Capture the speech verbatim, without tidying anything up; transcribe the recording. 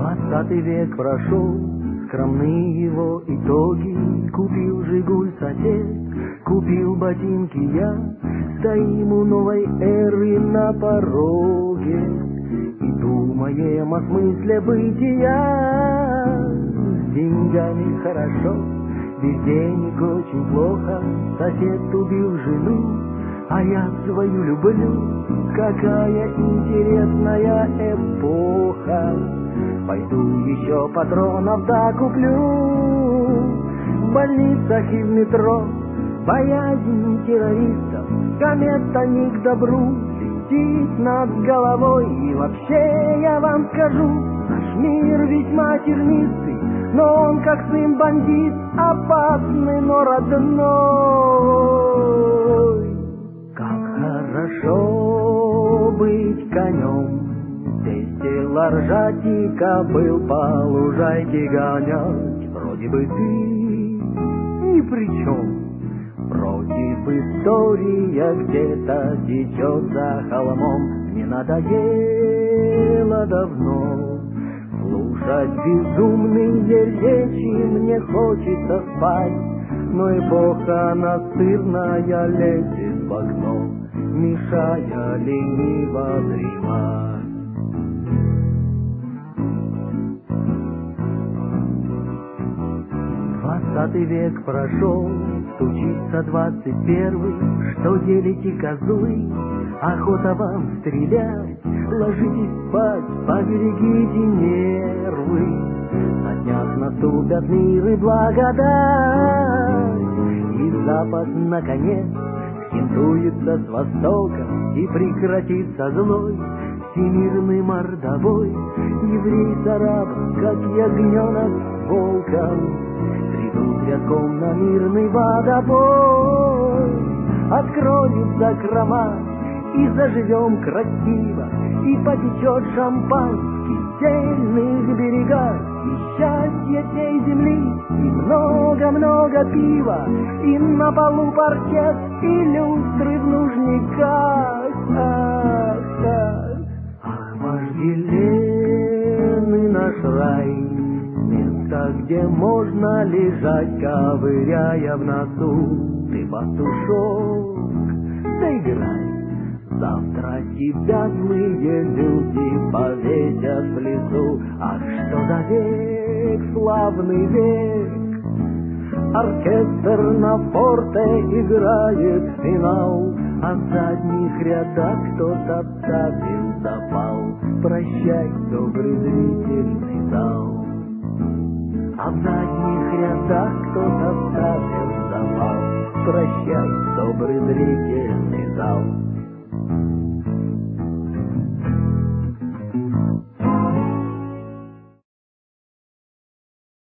Двадцатый век прошел, скромны его итоги. Купил «Жигуль» сосед, купил ботинки я. Стоим у новой эры на пороге и думаем о смысле бытия. С деньгами хорошо, без денег очень плохо. Сосед убил жену, а я свою люблю. Какая интересная эпоха. Пойду еще патронов докуплю. В больницах и в метро боязнь террористов. Комета не к добру летит над головой. И вообще я вам скажу, наш мир весьма тернистый, но он как сын бандит, опасный, но родной. Как хорошо быть конем, здесь дело ржать и кобыл по лужайке гонять. Вроде бы ты ни при чем, против история где-то течет за холмом. Мне надоело давно слушать безумные речи, мне хочется спать, но эпоха настырная лезет в окно, мешая лениво дремать. Двадцатый век прошел, стучится двадцать первый. Что делите козлы? Охота вам стрелять. Ложитесь спать, поберегите нервы. На днях наступят мир и благодать. И Запад, наконец, схинтуется с Востока, и прекратится злой всемирный мордобой. Еврей с арабом, как ягненок с волком, придут рядком на мирный водопой. Откроют закрома и заживем красиво, и потечет шампанский в сельных берегах. И счастье всей земли, и много-много пива, и на полу паркет, и люстры в нужниках. Ах, ах, ах, вожделенный наш рай, место, где можно лежать, ковыряя в носу. Ты, пастушок, доиграй, завтра тебя злые люди повесят в лесу. Ах, что за век, славный век! Оркестр на форте играет финал, а в задних рядах кто-то ставит запал. Прощай, добрый зрительный зал. А в задних рядах кто-то ставит запал. Прощай, добрый зрительный зал.